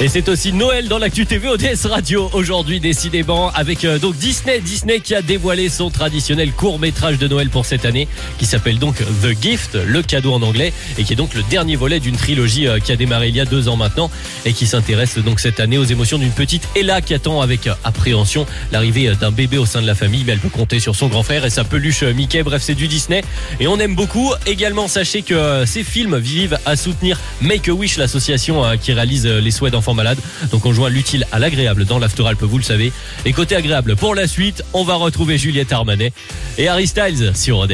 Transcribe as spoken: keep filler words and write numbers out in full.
Et c'est aussi Noël dans l'actu T V O D S Radio aujourd'hui, décidément, avec euh, donc Disney. Disney qui a dévoilé son traditionnel court-métrage de Noël pour cette année, qui s'appelle donc The Gift, le cadeau en anglais, et qui est donc le dernier volet d'une trilogie euh, qui a démarré il y a deux ans maintenant, et qui s'intéresse donc cette année aux émotions d'une petite Ella qui attend avec euh, appréhension l'arrivée euh, d'un bébé au sein de la famille. Mais elle peut compter sur son grand frère et sa peluche euh, Mickey. Bref, c'est du Disney et on aime beaucoup. Également, sachez que euh, ces films vivent à soutenir Make-A-Wish, l'association euh, qui réalise euh, les souhaits d'enfants malades. Donc on joint l'utile à l'agréable dans l'After Alpes, vous le savez. Et côté agréable, pour la suite, on va retrouver Juliette Armanet et Harry Styles sur O D S.